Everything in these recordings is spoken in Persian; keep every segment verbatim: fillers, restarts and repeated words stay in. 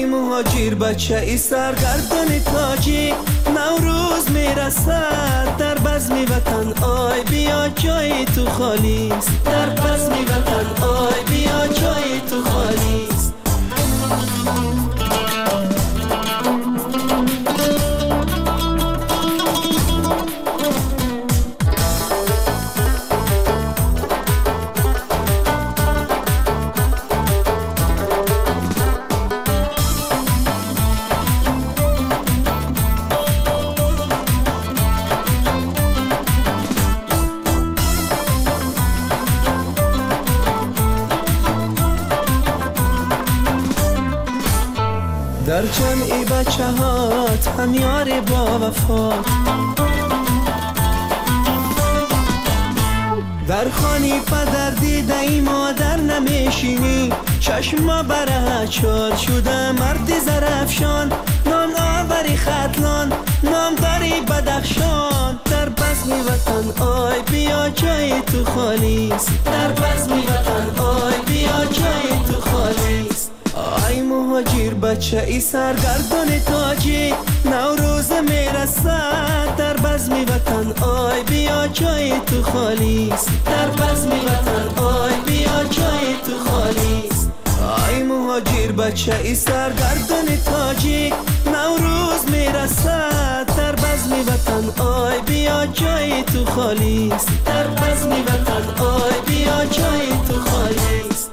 مهاجر بچه ای سرگردان تاجیک، نوروز میرسد در بزم وطن، آی بیا جای تو خالیست، در بزم وطن آی بیا جای تو خالیست. در جمعی بچه هات هم یار با وفات، در خانی پدر دیده ای مادر نمیشینی، چشما بره چار شده مرد زرفشان، نام آوری خطلان نام داری بدخشان، در بزم وطن آی بیا جای تو خالیست، در بزم وطن آی بیا جای تو خالیست. آی مهاجر بچه ای سرگردان تاجیک، نوروز میرسد در بزم وطن آی بیا جای تو خالیست، در بزم وطن آی بیا جای تو خالیست. آی مهاجر بچه ای سرگردان تاجیک، نوروز میرسد در بزم وطن آی بیا جای تو خالیست، در بزم وطن آی بیا جای تو خالیست.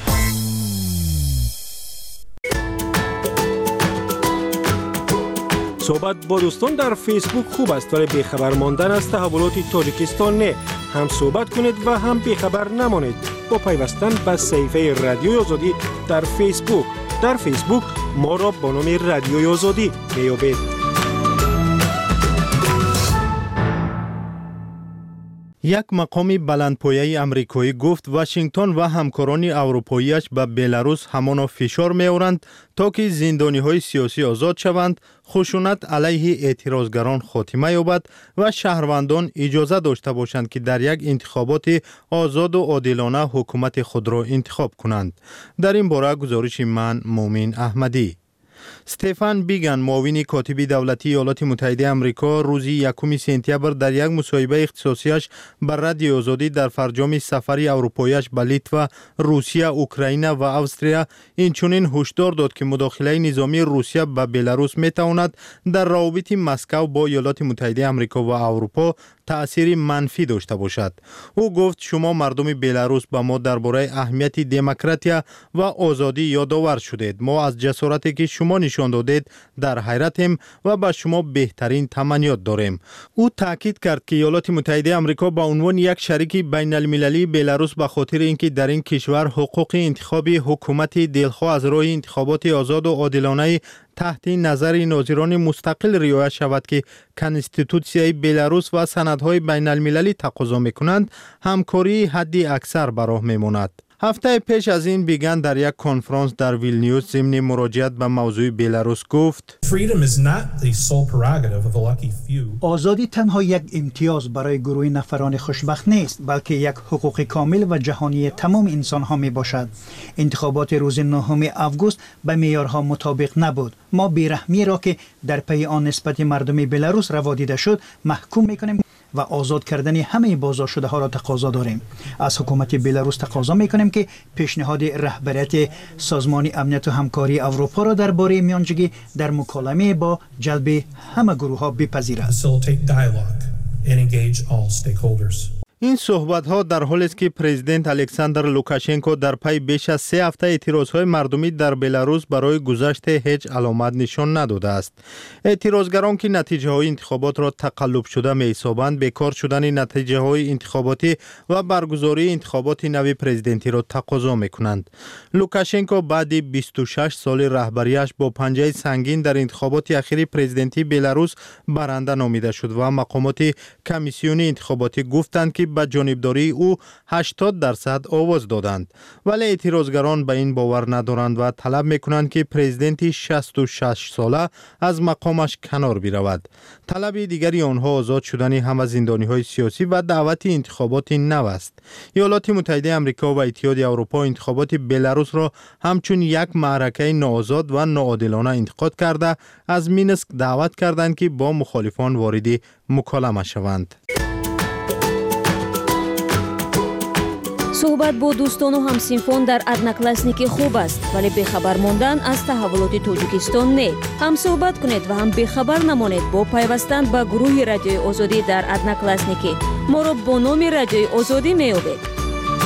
صحبت با دوستان در فیسبوک خوب است، ولی بیخبر ماندن از تحولات تاجیکستان نه. هم صحبت کنید و هم بیخبر نمانید با پیوستن به صفحه رادیوی آزادی در فیسبوک. در فیسبوک ما را با نام رادیوی آزادی میابید. یک مقام بلندپایه امریکایی گفت واشنگتن و همکاران اروپاییش به بلاروس همانا فشار می‌آورند تا که زندانی‌های سیاسی آزاد شوند، خشونت علیه اعتراضگران خاتمه یابد و شهروندان اجازه داشته باشند که در یک انتخابات آزاد و عادلانه حکومت خود را انتخاب کنند. در این باره گزارش من مومن احمدی. استفان بیگن معاون کاتب دولتی ایالات متحده آمریکا روز یکم سپتامبر در یک مصاحبه اختصاصیش بر رادیو آزادی در فرجام سفر اروپاییش به لیتوا، روسیه، اوکراین و استرالیا اینچنین هشدار داد که مداخله نظامی روسیه به بلاروس میتواند در روابط مسکو با ایالات متحده آمریکا و اروپا تأثیر منفی داشته باشد. او گفت شما مردم بلاروس با ما درباره اهمیت دموکراسی و آزادی یادآور شدید. ما از جسارتی که شما نشان دادید در حیرتیم و به شما بهترین تمنیات داریم. او تاکید کرد که ایالات متحده آمریکا به عنوان یک شریک بین المللی بلاروس به خاطر اینکه در این کشور حقوق انتخابی حکومت دلخواه از راه انتخابات آزاد و عادلانه تحت نظر ناظران مستقل رعایت شود که کنستیتوسیای بلاروس و سندهای بین المللی تقاضا میکنند، همکاری حدی اکثر به راه میماند. هفته پیش از این بیگن در یک کنفرانس در ویلنیوس ضمن مراجعت به موضوع بلاروس گفت آزادی تنها یک امتیاز برای گروه نفران خوشبخت نیست، بلکه یک حقوق کامل و جهانی تمام انسان ها می باشد. انتخابات روز نهم آگوست به معیارها مطابق نبود. ما بیرحمی را که در پی آن نسبت مردم بلاروس روا دیده شد محکوم میکنیم و آزاد کردن همه بازداشت شده ها را تقاضا داریم. از حکومت بلاروس تقاضا میکنیم که پیشنهاد رهبریت سازمان امنیت و همکاری اروپا را درباره میانجیگی در مکالمه با جلب همه گروه ها بپذیرد. این صحبت ها در حالی است که پرزیدنت الکساندر لوکاشنکو در پی بیش از سه هفته اعتراض های مردمی در بلاروس برای گذشت هیچ علامت نشان نداده است. اعتراضگران که نتیجه های انتخابات را تقلب شده می حسابند، بیکار شدن نتیجه های انتخاباتی و برگزاری انتخابات نوی پرزیدنتی را تقاضا می کنند. لوکاشنکو بعد بیست و شش سال رهبریش با پنجه سنگین در انتخابات اخیری پرزیدنتی بلاروس برنده نامیده شد و مقامات کمیسیون انتخاباتی گفتند که به جانبداری او هشتاد درصد آواز دادند. ولی اعتراضگران به این باور ندارند و طلب میکنند که پرزیدنت شصت و شش ساله از مقامش کنار برود. طلب دیگری آنها آزاد شدن همه زندانی‌های سیاسی و دعوت انتخابات نو است. ایالات متحده آمریکا و اتحادیه اروپا انتخابات بلاروس را همچون یک معرکه ناآزاد و ناعادلانه انتقاد کرده از مینسک دعوت کردند که با مخالفان وارد مکالمه شوند. صحبت با دوستان و همسینفون در ادناکلاسنیکی خوب است، ولی بخبر ماندن از تحولات تاجیکستان نه. هم صحبت کنید و هم بخبر نمانید با پیوستن به گروه رادیوی آزادی در ادناکلاسنیکی. ما را با نام رادیوی آزادی میابید.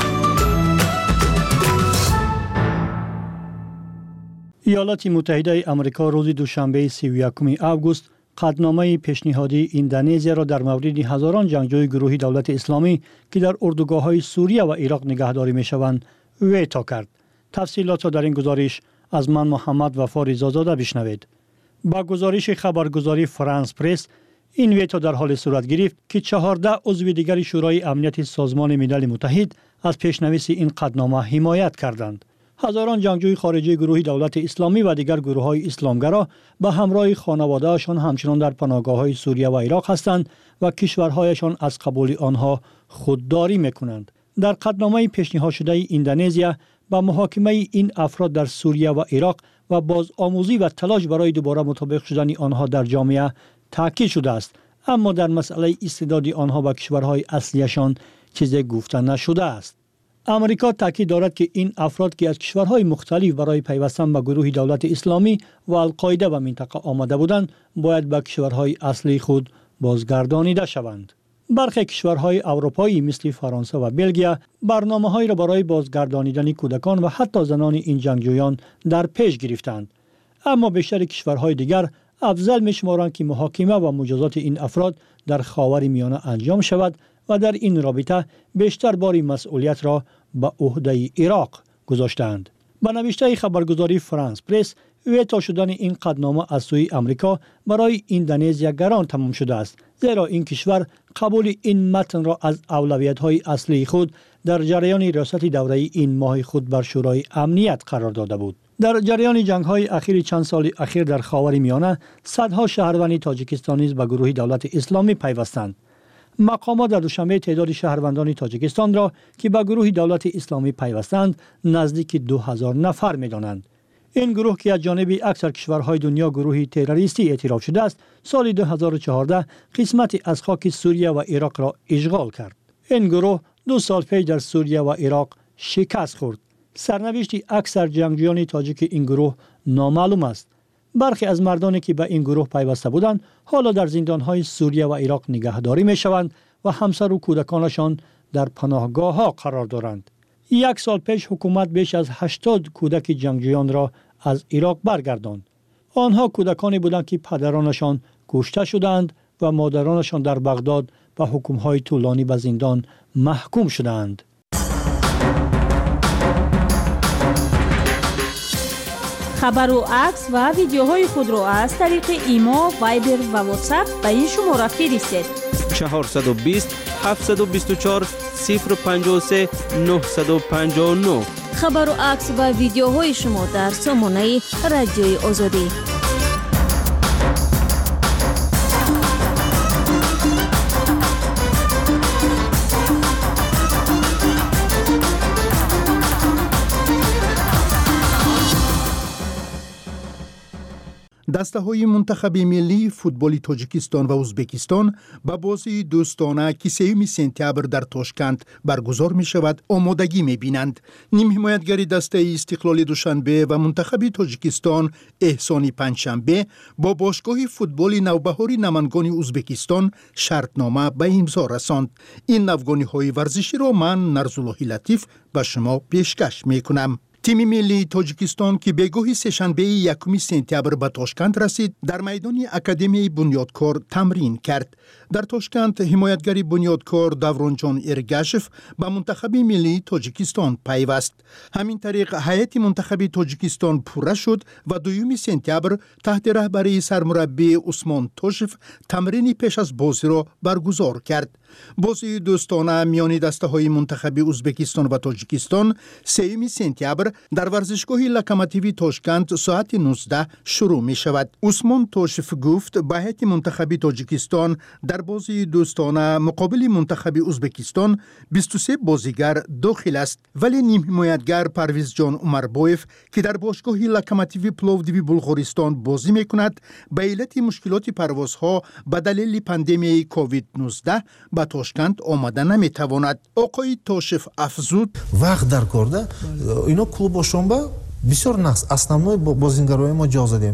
ایالات متحده آمریکا روز دوشنبه سی و یکم آگوست قطعنامه پیشنهادی اندونزیا را در مورد هزاران جنگجوی گروه دولت اسلامی که در اردوگاه‌های سوریه و عراق نگهداری می‌شوند ویتو کرد. تفصیلات را در این گزارش از من محمد وفا رضازاده بشنوید. با گزارش خبرگزاری فرانس پرس، این ویتو در حال صورت گرفت که چهارده عضو دیگر شورای امنیت سازمان ملل متحد از پیشنویس این قطعنامه حمایت کردند. هزاران جنگجوی خارجی گروه دولت اسلامی و دیگر گروه‌های اسلامگرا به همراه خانواده‌هاشان همچنان در پناهگاه‌های سوریه و عراق هستند و کشورهایشان از قبول آنها خودداری می‌کنند. در قطعنامه پیشنهاد شده اندونزیا به محاکمه این افراد در سوریه و عراق و بازآموزی و تلاش برای دوباره مطابق شدن آنها در جامعه تاکید شده است، اما در مسئله استعداد آنها به کشورهای اصلیشان چیزی گفته نشده است. امریکا تاکید دارد که این افراد که از کشورهای مختلف برای پیوستن به گروه دولت اسلامی و القاعده به منطقه آمده بودند باید به کشورهای اصلی خود بازگردانیده شوند. برخی کشورهای اروپایی مثل فرانسه و بلژیم برنامه‌هایی را برای بازگردانیدن کودکان و حتی زنان این جنگجویان در پیش گرفتند، اما بیشتر کشورهای دیگر افضل می‌شمارند که محاکمه و مجازات این افراد در خاورمیانه انجام شود و در این رابطه بیشتر بار مسئولیت را به عهده عراق گذاشتند. به نوشته خبرگزاری فرانس پرس، ویتو شدن این قطعنامه از سوی امریکا برای اندونزیا گران تمام شده است، زیرا این کشور قبول این متن را از اولویت‌های اصلی خود در جریان ریاست دوره این ماه خود بر شورای امنیت قرار داده بود. در جریان جنگ‌های اخیر چند سال اخیر در خاورمیانه صدها شهروند تاجیکستانی به گروه دولت اسلامی پیوستند. مقامات در دوشنبه تعداد شهروندان تاجیکستان را که به گروه دولت اسلامی پیوستند نزدیک دو هزار نفر می‌دانند. این گروه که از جانب اکثر کشورهای دنیا گروهی تروریستی اعتراف شده است، سال دو هزار و چهارده قسمتی از خاک سوریه و عراق را اشغال کرد. این گروه دو سال پیش در سوریه و عراق شکست خورد. سرنوشت اکثر جنگجویان تاجیک این گروه نامعلوم است. برخی از مردانی که به این گروه پیوسته بودند حالا در زندان‌های سوریه و عراق نگهداری می‌شوند و همسر و کودکانشان در پناهگاه‌ها قرار دارند. یک سال پیش حکومت بیش از هشتاد کودک جنگجویان را از عراق برگرداند. آنها کودکانی بودند که پدرانشان کشته شدند و مادرانشان در بغداد به حکم‌های طولانی به زندان محکوم شدند. خبر و عکس و ویدیوهای خود را از طریق ایما، وایبر و واتساپ به این شماره فرستید. چهارصد و بیست هفتصد و بیست و چهار صفر پنجاه و سه نهصد و پنجاه و نه. خبر و عکس و ویدیوهای شما در سامانه رادیوی آزادی. دسته های منتخب ملی فوتبال تاجیکستان و ازبکستان به بازی دوستانه که سوم سپتامبر در تاشکند برگزار می شود آمادگی می بینند. نیم حمایتگری دسته استقلال دوشنبه و منتخب تاجیکستان احسان پنجشنبه با باشگاه فوتبال نوبهار نمنگان ازبکستان شرطنامه به امضا رساند. این نوگانی های ورزشی را من نرزاللهی لطیف به شما پیشکش می کنم. تیم ملی تاجیکستان که بگاه سه‌شنبه یکم سپتامبر به تاشکند رسید در میدان اکادمی بنیادکار تمرین کرد. در تاشکند حمایتگری بنیادکار دورانجان ارگاشف به منتخب ملی تاجیکستان پیوست. همین طریق هیئت منتخب تاجیکستان پوره شد و دوم سپتامبر تحت رهبری سرمربی عثمان توشف تمرین پیش از بازی را برگزار کرد. بازی دوستانه میان دسته‌های منتخب ازبکستان و تاجیکستان سوم سپتامبر در ورزشگاه لوکوموتیو تاشکند ساعت نوزده شروع می شود. عثمان توشف گفت به هیئت منتخب تاجیکستان در بازی دوستانه مقابل منتخب ازبکستان بیست و سه بازیگر داخل است، ولی نیم حمایتگر پرویز جان عمربایف که در باشگاه لوکوموتیو پلوودیو بلغارستان بازی می کند به علت مشکلات پروازها به دلیل پاندمی کووید نوزده به تاشکند آمده نمی تواند. آقای توشف افزود وقت در کار اینا клубошон ба бисёр нақс основной бозингарои мо ҷо задем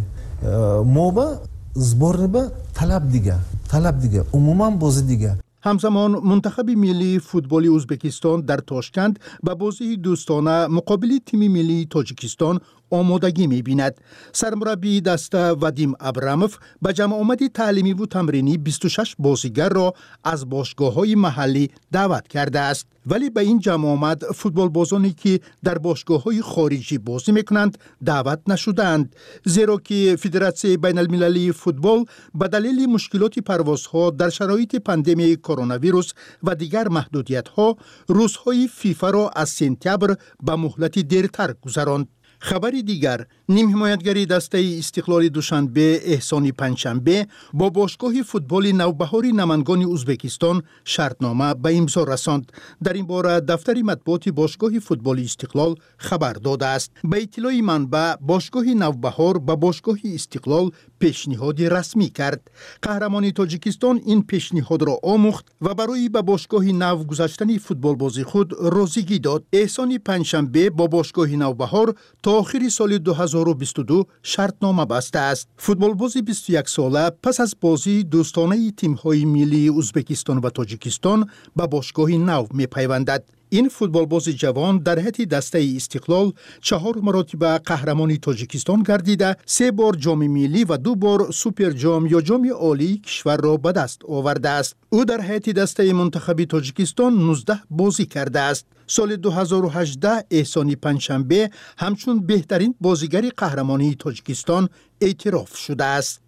мо ба сборни ба талаб дига талаб дига умуман бозӣ дига. همزمان منتخب ملی فوتبال ازبکستان در تاشکند به بازی دوستانه مقابل تیم ملی تاجیکستان آمادگی می‌بیند. سرمربی دسته وادیم ابراموف به جمع آمد تعلیمی و تمرینی بیست و شش بازیگر را از باشگاه‌های محلی دعوت کرده است، ولی به این جمع آمد فوتبال بازانی که در باشگاه‌های خارجی بازی می‌کنند دعوت نشدند، زیرا که فدراسیون بین المللی فوتبال به دلیل مشکلات پروازها در شرایط پاندمی کرونا ویروس و دیگر محدودیت‌ها روزهای فیفا را از سپتامبر به مهلت دیرتر گذراند. خبری دیگر، نیم حمایتگری دسته استقلال دوشنبه احسان پنجشنبه با باشگاه فوتبال نوبهار نمنگان ازبکستان شرطنامه به امضا رساند. در این باره دفتر مطبوعات باشگاه فوتبال استقلال خبر داده است. به اطلاع منبع باشگاه نوبهار به باشگاه استقلال پیشنهاد رسمی کرد. قهرمان تاجیکستان این پیشنهاد را آموخت و برای به باشگاه نو گذاشتن فوتبال بازی خود راضیگی داد. احسان پنجشنبه با باشگاه نوبهار تا آخر سال دو هزار و بیست و دو شرطنامه بسته است. فوتبال بازی بیست و یک ساله پس از بازی دوستانه تیم‌های ملی ازبکستان و تاجیکستان به باشگاه نو می‌پیوندد. این فوتبال باز جوان در هیئت دسته استقلال چهار مرتبه قهرمان تاجیکستان گردیده، سه بار جام ملی و دو بار سوپر جام یا جام عالی کشور را به دست آورده است. او در هیئت دسته منتخب تاجیکستان نوزده بازی کرده است. سال دو هزار و هجده احسان پنجشنبه همچون بهترین بازیگر قهرمانی تاجیکستان اعتراف شده است.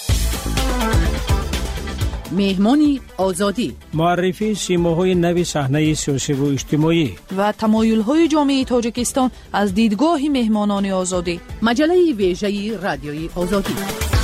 مهمانی آزادی، معرفی سیماهای نوی صحنه سیاسی و اجتماعی و تمایل‌های جامعه تاجیکستان از دیدگاه مهمانان آزادی. مجله ویژه رادیوی آزادی.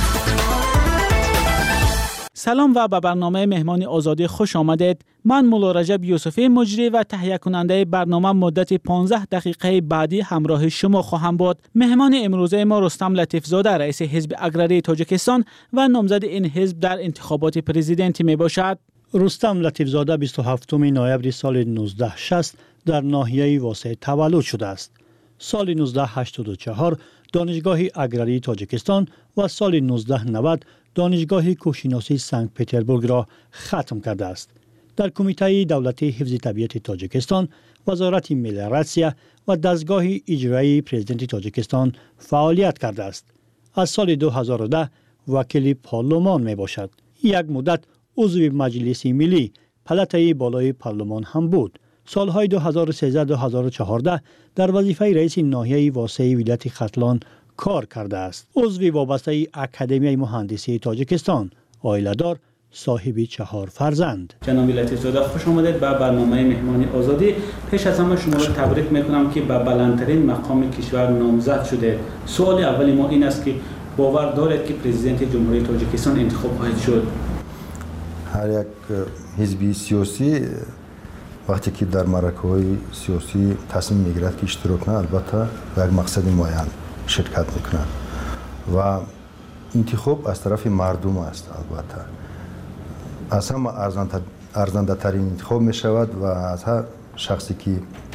سلام و به برنامه مهمان آزادی خوش آمدید. من مولا رجب یوسفی مجری و تهیه کننده برنامه مدت پانزده دقیقه بعدی همراه شما خواهم بود. مهمان امروزه ما رستم لطیفزاده رئیس حزب اگرری تاجیکستان و نامزد این حزب در انتخابات پرزیدنتی می باشد. رستم لطیفزاده بیست و هفتم نوامبر سال نوزده شصت در ناحیه واسه تولد شده است. سال نوزده هشتاد و چهار دانشگاه اگرری تاجیکستان و سال نوزده نود دانشگاه کوهشناسی سنت پترزبورگ را ختم کرده است. در کمیته دولتی حفظ طبیعت تاجیکستان، وزارت ملیراسیا و دستگاه اجرایی پرزیدنت تاجیکستان فعالیت کرده است. از سال دو هزار و ده وکیل پارلمان می باشد. یک مدت عضو مجلس ملی پلته بالای پارلمان هم بود. سالهای دو هزار و سیزده تا دو هزار و چهارده در وظیفه رئیس ناحیه واسع ولایت ختلان کار کرده است. عضو وابسته اکادمی مهندسی تاجیکستان، عائله‌دار، صاحب چهار فرزند. جناب لطیفزاده خوش آمدید به برنامه مهمانی آزادی. پیش از همه شما را تبریک میکنم که به بلندترین مقام کشور نامزد شده. سوال اولی ما این است که باور دارید که پرزیدنت جمهوری تاجیکستان انتخاب خواهد شد؟ هر یک حزبی سیاسی وقتی که در معرکه‌های سیاسی تصمیم میگیرد که اشتراک کنه، البته به یک مقصد معین شرکت میکنند و انتخاب از طرف مردم است. البته از همه ارزنده ترین انتخاب می شود و از هر شخصی که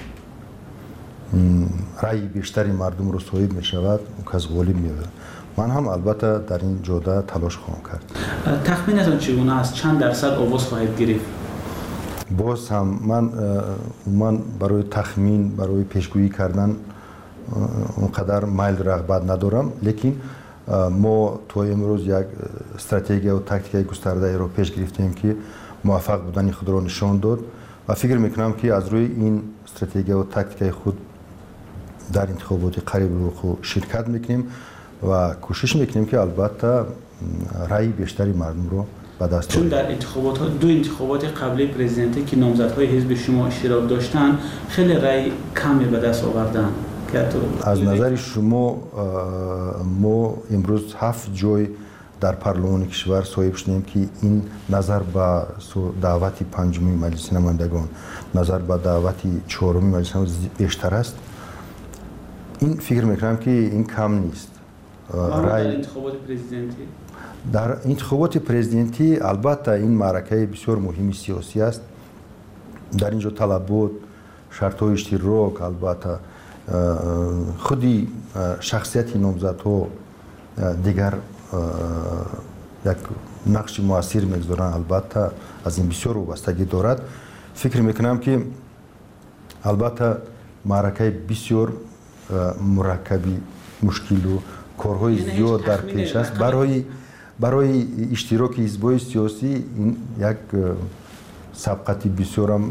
رأی بیشتری مردم رو صاحب می شود اون کس غالب می شود. من هم البته در این جوده تلاش خواهم کرد. تخمینتان چگونه است؟ چند درصد آواز خواهید گرفت؟ باز هم من من برای تخمین، برای پیشگویی کردن اونقدر میل رغبت ندارم، لیکن ما تو امروز یک استراتژی و تاکتیک گسترده رو پیش گرفتیم که موفق بودن خود را نشان داد و فکر میکنم که از روی این استراتژی و تاکتیک خود در انتخابات قریب رو شرکت میکنیم و کوشش میکنیم که البته رأی بیشتری مردم رو به دست چون آوریم. در انتخابات ها دو انتخابات قبلی پرزیدنتی که نامزدهای حزب شما اشتراک داشتن خیلی رأی کمی به دست آوردن. از نظر شما ما امروز هفت جای در پارلمان کشور صاحب شدیم که این نظر به دعوت پنجمی مجلس نمایندگان، نظر به دعوت چهارمی مجلس نمایندگان بیشتر است. این فکر میکنم که این کم نیست. در انتخابات پرزیدنتی در انتخابات پرزیدنتی البته این معرکه بسیار مهمی سیاسی است. در اینجا طلبات، شرط‌های اشتراک، البته خودی شخصیت نامزدها دیگر یک نقش موثر میگذارند. البته از این بسیار وابستگی دارد. فکر میکنم که البته معرکه بسیار مرکبی، مشکل و کارهای زیاد در پیش است. برای برای اشتراک حزب‌های سیاسی این یک سبقت بسیار هم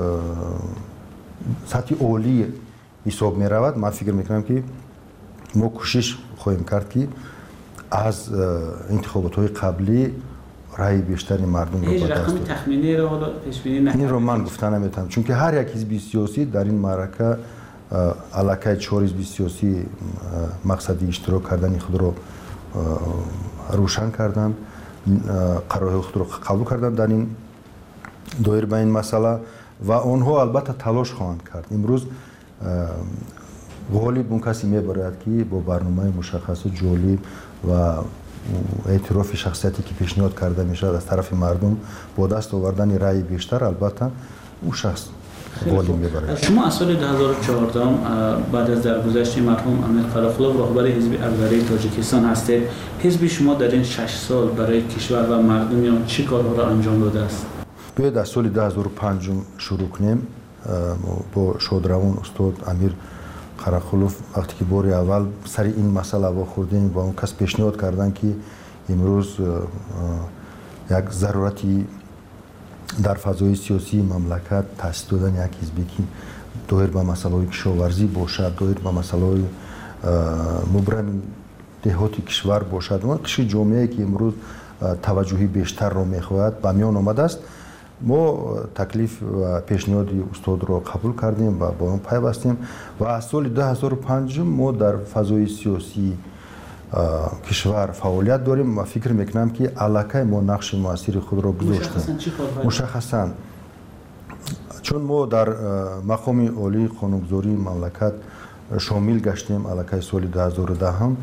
سطح عالی حساب می رود. من فکر میکنم که ما کوشش خواهیم کرد که از انتخابات های قبلی رای بیشتری مردم رو به دست رقم تخمینی رو حالا پیش بینی نکنید. این رو من گفتن نمیتونم، چون که هر یک حزب سیاسی در این معرکه علاقه چهار حزب سیاسی مقصدی اشتراک کردن خود رو روشن کردن، قرارهای خود رو قبول کردن در این دایر به این مسئله و آنها البته تلاش خواهند کرد. امروز غالب اون کسی میباید که با برنامه مشخص و جالب و اعتراف شخصیتی که پیشنهاد کرده میشد از طرف مردم با دست آوردن رأی بیشتر، البته اون شخص غالب میباید. شما از سال دو هزار و چهارده بعد از درگذشت مرحوم امیر قراقلو راهبر حزب اقراری تاجیکستان هستید. حزب شما در این شش سال برای کشور و مردم چه کارها را انجام داده است؟ باید از سال دو هزار و پنج شروع کنیم. با شادروان استاد امیر قراقلو وقتی که بار اول سر این مسئله وا خوردیم و اون کس پیشنهاد کردن که امروز یک ضرورتی در فضای سیاسی مملکت تأسیس دادن یک حزبی که دایر به مسئله کشاورزی باشد، دایر به مسئله مبرم دهات کشور باشد و قشر جامعه که امروز توجهی بیشتر را میخواهد به میان آمده است. ما تکلیف و پیشنهاد استاد را قبول کردیم و با اون پیوستیم و از سال دو هزار و پنج ما در فضای سیاسی کشور فعالیت داریم و فکر میکنم که علاقه ما نقش موثر خود را گذاشتیم. مشخصاً چون ما در مقام عالی قانونگذاری مملکت شامل گشتیم علاقه سال دو هزار و ده هم،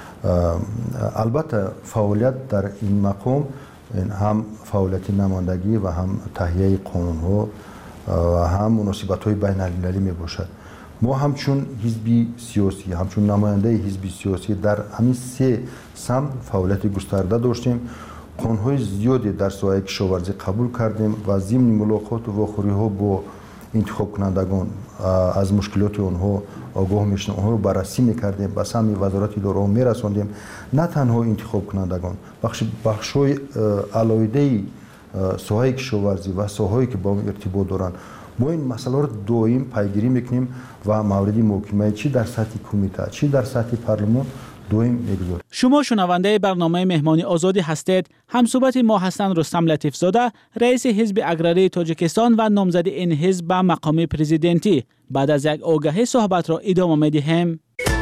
البته فعالیت در این مقام هم فعالیت نمایندگی و هم تهیه قانون ها و هم مناسبت های بین المللی می باشد. ما همچون حزبی سیاسی، همچون نماینده حزبی سیاسی در همین سه سمت فعالیت گسترده داشتیم. قانون های زیادی در ساحه کشاورزی قبول کردیم و ضمن ملاقات و واخوری ها با انتخاب کنندگان از مشکلات آنها آگاه میشدیم، آنها رو بررسی میکردیم، به سمت وزارت اداره ها میرساندیم. نه تنها انتخاب کنندگان، بخش بخشای علایده ساحه کشاورزی و ساحه‌ای که با اون ارتباط دارند، ما این مسئله رو دائم پیگیری میکنیم و موردی محاکمه چی در سطح کمیته چی در سطح پارلمان دائم میگذاریم. شما شنونده برنامه مهمانی آزادی هستید. همصحبت ما هستند رستم لطیف زاده، رئیس حزب اقراری تاجیکستان و نامزد این حزب به مقام پرزیدنتی. بعد از یک آگهی صحبت را ادامه میدهیم.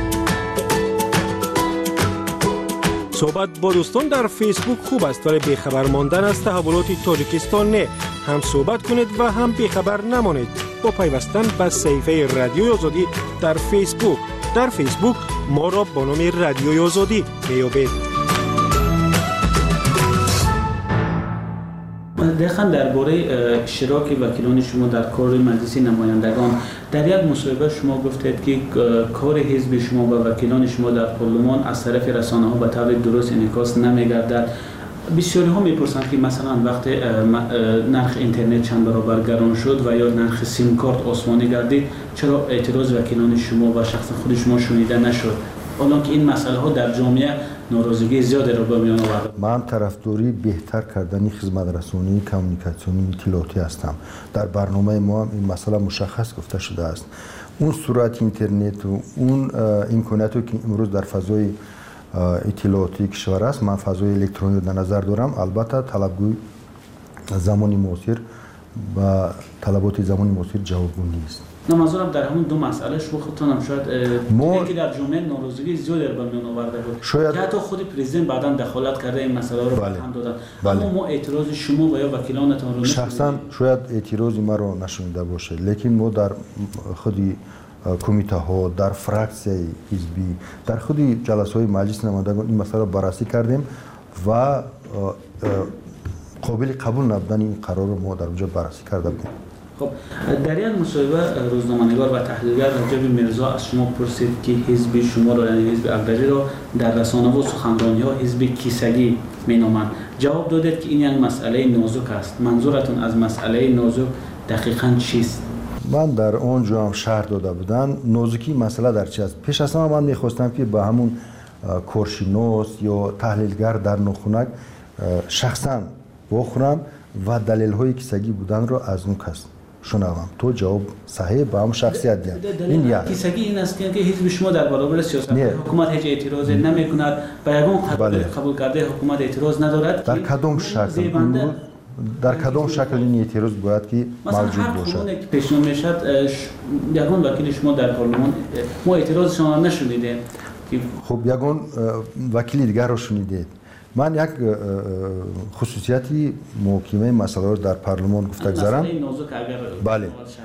صحبت با دوستان در فیسبوک خوب است ولی بیخبر ماندن از تحولات تاجیکستان نه. هم صحبت کنید و هم بیخبر نمانید با پیوستن به صفحه رادیوی آزادی در فیسبوک. در فیسبوک ما را با نام رادیوی آزادی میابید. دقیقاً درباره اشتراک وکیلان شما در کار مجلس نمایندگان در یک مصاحبه شما گفتید که کار حزب شما و وکیلان شما در پارلمان از طرف رسانه‌ها به طور درست انعکاس نمی‌گردد. بسیاری ها میپرسند که مثلا وقتی نرخ اینترنت چند برابر گران شد و یا نرخ سیم کارت آسمانی گردید چرا اعتراض وکیلان شما و شخص خود شما شنیده نشد؟ الان که این مسئله ها در جامعه ناراضگی زیادی را به میان آورد. من طرفداری بهتر کردن خدمات رسانی کمیونیکاسیونی اطلاعاتی هستم. در برنامه ما هم این مسئله مشخص گفته شده است. اون سرعت اینترنت و اون امکاناتی که امروز در فضای اطلاعاتی کشور است. من فضای الکترونی رو در نظر دارم. البته طلبگوی زمانی معاصر و طلبات زمانی معاصر جوابگو نیست. منظورم در همون دو مسئله شما خودتون هم شاید ما... که در جامعه ناراضگی زیاد در میان آورده بود شاید... که حتی خود پرزیدنت بعداً دخالت کرده این مسئله رو بله. هم دادن. بله. اما ما اعتراض شما و یا وکیلانتون رو شخصا شاید اعتراض ما رو نشونده باشه، لیکن ما در خودی کمیته ها، در فرکسیه حزبی، در خودی جلسه های مجلس نمایندگان این مسئله رو بررسی کردیم و قابل قبول نبودن این قرار رو ما در اونجا بررسی کرده بودیم. خب در این مصاحبه روزنامه‌نگار و تحلیلگر رجب میرزا از شما پرسید که حزب شما رو یعنی حزب اقدری رو در رسانه و سخنرانی‌ها حزب کیسگی مینامند. جواب دادید که این یک مسئله نازک است. منظورتون از مسئله نازک دقیقاً چیست؟ من در اونجا هم شرح داده بودن نازکی مسئله در چی است. پیش از همه من می‌خواستم که با همون کارشناس یا تحلیلگر در نخونک شخصاً بخورم و دلیل‌های کیسگی بودن رو از اون کس شنوم. تو جواب صحیح با هم شخصیت دیدن. این یعنی کیسگی این است که حزب شما در برابر سیاست حکومت هیچ اعتراضی نمی‌کند و یگان قبول کرده حکومت اعتراض ندارد. در کدام شکل در کدام شکل این اعتراض باید که موجود باشد؟ مثلا هر که پیشنهاد میشد یگان وکیل شما در پارلمان ما اعتراض شما نشنیدیم. خب یگان وکیل دیگر رو شنیدید. من یک خصوصیتی محکمه مسئله رو در پارلمان گفته گذارم. بله.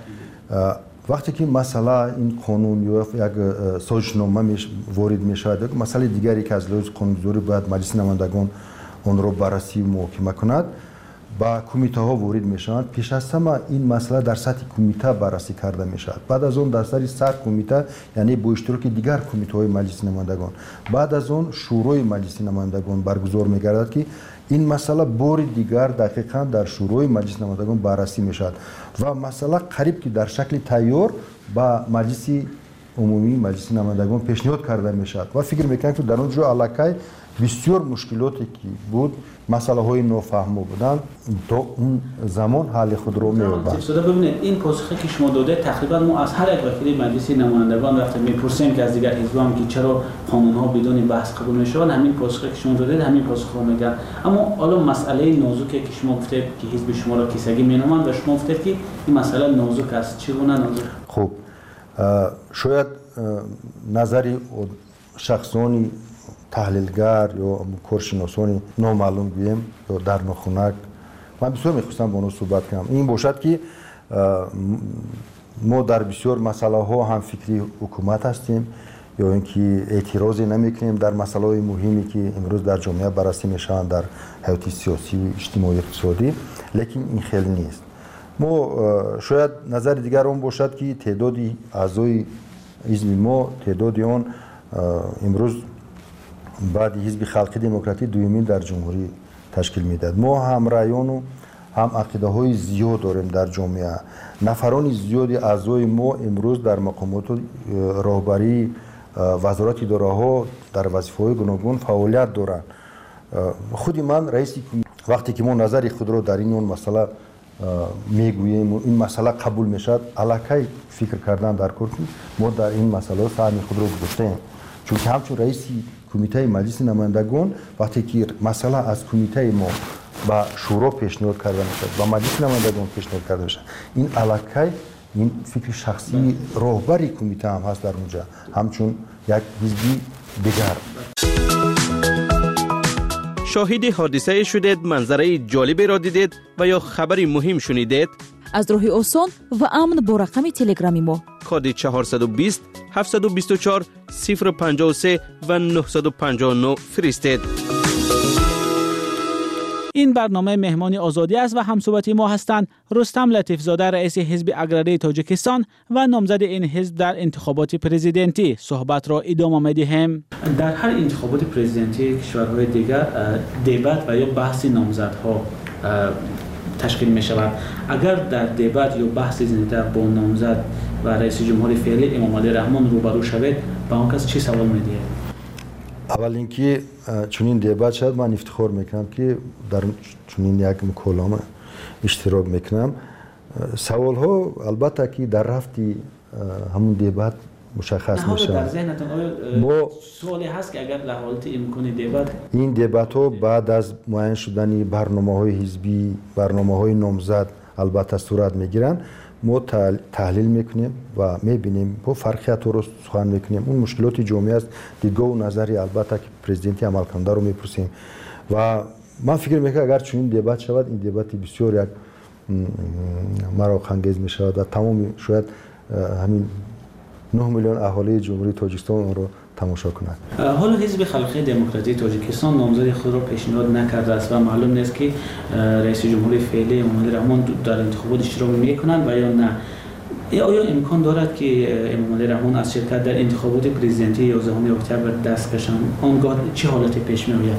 وقتی که مسئله این قانون یا یک سازشنامه وارد می شود، مسئله دیگری که از لحاظ قانونگذاری باید مجلس نمایندگان اون رو بررسی و محاکمه کند، با کمیته ها وارد می شوند. پیش از همه این مسئله در سطح کمیته بررسی کرده می شود. بعد از اون در سطح سر کمیته یعنی با اشتراک دیگر کمیته های مجلس نمایندگان، بعد از اون شورای مجلس نمایندگان برگزار می گردد که این مسئله بار دیگر دقیقاً در شورای مجلس نمایندگان بررسی می شود و مسئله قریب که در شکل تیار با مجلس عمومی مجلس نمایندگان پیشنهاد کرده می شود و فکر می کنم که در اونجا علاقه بسیار مشکلاتی که بود، مسئله های نافهمو بودن، تا اون زمان حل خود رو می‌یابد. ببینید این پاسخی که شما داده تقریبا ما از هر یک وکیل مجلس نمایندگان وقتی میپرسیم که از دیگر حزب‌ها که چرا قانون‌ها بدون بحث قبول میشوند، همین پاسخی که شما دادید همین پاسخ رو میگن. اما حالا مسئله نازکی که شما گفتید که حزب شما را کیسگی مینامند و شما گفتید که این مسئله نازک است، چگونه نازک؟ خب شاید نظری شخصانی تحلیلگر یا کارشناسان نامعلوم بیم یا در نخونک من بسیار میخواستم با اونها صحبت کنم. این باشد که ما در بسیار مسئله ها هم فکری حکومت هستیم یا اینکه اعتراضی نمیکنیم در مسئله های مهمی که امروز در جامعه بررسی میشن در حیات سیاسی و اجتماعی اقتصادی، لیکن این خیلی نیست. ما شاید نظر دیگر اون باشد که تعدادی اعضای حزب ما تعدادی اون امروز بعد حزب خلق دموکراتی دومین در جمهوری تشکیل میداد. ما هم رایان و هم عقیده های زیاد داریم در جامعه. نفران زیادی اعضای ما امروز در مقامات راهبری وزارت اداره ها در وظیفه های گوناگون فعالیت دارند. خودی من رئیس وقتی که ما نظر خود را در این اون مسئله میگوییم و این مسئله قبول میشد، علاقه فکر کردن در کار ما در این مسئله سهم خود را گذاشتیم. چون که همچون رئیس کمیته مجلس نمایندگان وقتی که مسئله از کمیته ما با شورا پیشنهاد کرده میشد و مجلس نمایندگان پیشنهاد کرده میشد، این علاقه این فکر شخصی راهبری کمیته هم هست در اونجا همچون یک حزبی دیگر. شاهد حادثه شدید، منظره جالبی را دیدید و یا خبری مهم شنیدید؟ از راه آسان و امن با رقم تلگرامی ما کد چهارصد و بیست هفتصد و بیست و چهار صفر پنجاه و سه و نهصد و پنجاه و نه فرستید. این برنامه مهمان آزادی است و همصحبت ما هستند رستم لطیفزاده رئیس حزب اقراری تاجیکستان و نامزد این حزب در انتخابات پرزیدنتی. صحبت را ادامه می‌دهیم. در هر انتخابات پرزیدنتی کشورهای دیگر دیبت و یا بحث نامزدها تشکیل می شود. اگر در دیبت یا بحث زنده با نامزد و رئیس جمهور فعلی امام علی رحمان روبرو شوید، با اون کس چی سوال می‌دهید؟ اول اینکه چنین دیبت شد من افتخار میکنم که در چنین یک مکالمه اشتراک میکنم. سوال ها البته که در رفتی همون دیبت مشخص میشه. در ذهنتون آیا سوالی هست که اگر لحاظ امکان دیبات این دیبات ها بعد از معین شدن برنامه‌های حزبی، برنامه‌های نامزد البته صورت میگیرن، ما تحلیل میکنیم و میبینیم با فرقیت رو سخن میکنیم. اون مشکلات جامعه است، دیدگاه و نظری البته که پرزیدنت عمل کننده رو میپرسیم و من فکر میکنم اگر چنین دیبات شود، این دیبات بسیار یک مراق انگیز میشود و تمام شاید همین نه میلیون اهالی جمهوری تاجیکستان اون رو تماشا کنند. حالا حزب خلق دموکراتی تاجیکستان نامزد خود را پیشنهاد نکرده است و معلوم نیست که رئیس جمهور فعلی امامعلی رحمان در انتخابات اشتراک میکنند و یا نه. آیا امکان دارد که امامعلی رحمان از شرکت در انتخابات پرزیدنتی یازدهم اکتبر دست کشند؟ آنگاه چه حالتی پیش میآید؟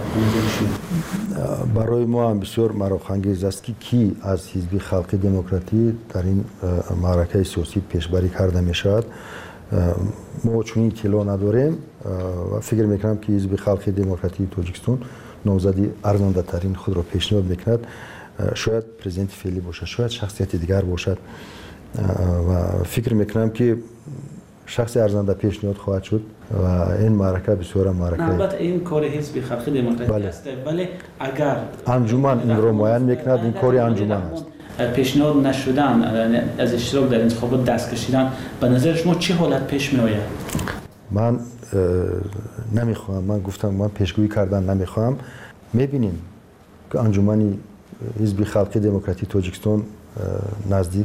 برای ما هم بسیار مراق انگیز است که کی از حزب خلق دموکراتی در این معرکه سیاسی پیشبری کرده میشود. ما چون اطلاع نداریم و فکر میکنم که حزب خلق دموکراتی تاجیکستان نامزدی ارزنده ترین خود را پیشنهاد میکند. شاید پرزیدنت فعلی باشد، شاید شخصیت دیگر باشد و فکر میکنم که شخص ارزنده پیشنهاد خواهد شد و این معرکه بسیار معرکه. البته این کار حزب خلق دموکراتی بله. است، ولی اگر انجمن این رو معین میکند، این کاری انجمن است. پیشنهاد نشدن از اشتراک در انتخابات دست کشیدن، به نظر شما چه حالت پیش می آید؟ من نمیخوام، من گفتم من پیشگویی کردن نمیخوام. میبینیم که انجمن حزب خلق دموکراتی تاجیکستان نزدیک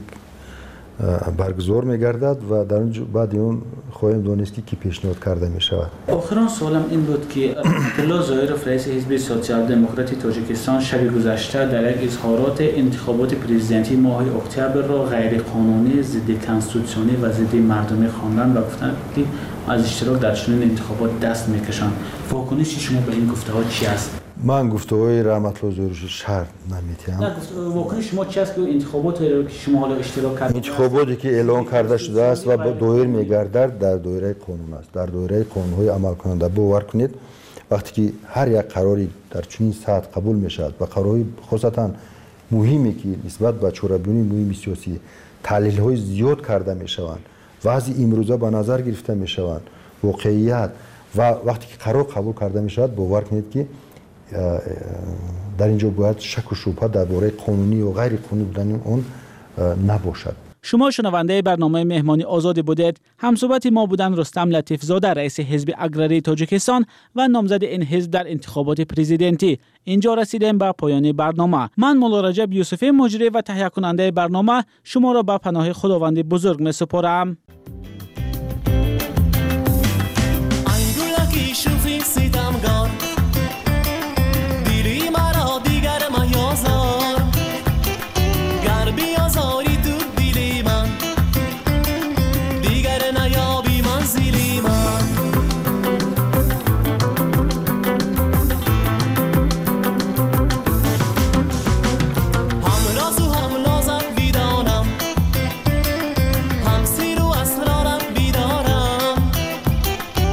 برگزار میگردد و در بعد اون خواهیم دانست که کی پیشنهاد کرده می شود. آخران سوالم این بود که عبدالله ظاهرов رئیس حزب سوسیال دموکراتی تاجیکستان شب گذشته در یک اظهارات انتخابات پرزیدنتی ماه اکتبر را غیر قانونی، ضد کنستیتوسیونی و ضد مردمی خواندند و گفتند که از اشتراک در چنین انتخابات دست میکشند. واکنش شما به این گفته‌ها چی است؟ من گفته‌های رحمت الله ظاهری شرط نمی‌تونم. نه گفت واکنش شما چی است که انتخابات که شما حالا اشتراک کردید؟ انتخاباتی که اعلان کرده شده است و دایر می‌گردد در دایره قانون است، در دایره قانون‌های عمل کننده. باور کنید وقتی که هر یک قراری در چنین سطح قبول می‌شود و قرارهای خاصتاً مهمی که نسبت به چهره‌بینی مهم سیاسی تحلیل‌های زیاد کرده می‌شوند، وضع امروزه به نظر گرفته می‌شوند، واقعیت و وقتی که قرار قبول کرده می‌شود، باور کنید که در اینجا باید شک و شبهه درباره قانونی و غیر قانونی بودن اون نباشد. شما شنونده برنامه مهمانی آزاد بودید. همصحبت ما بودن رستم لطیفزاده رئیس حزب اگراری تاجیکستان و نامزد این حزب در انتخابات پرزیدنتی. اینجا رسیدیم به پایان برنامه. من مولا رجب یوسفی مجری و تهیه کننده برنامه شما را به پناه خداوند بزرگ می سپارم.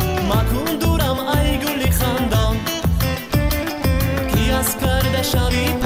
Shall be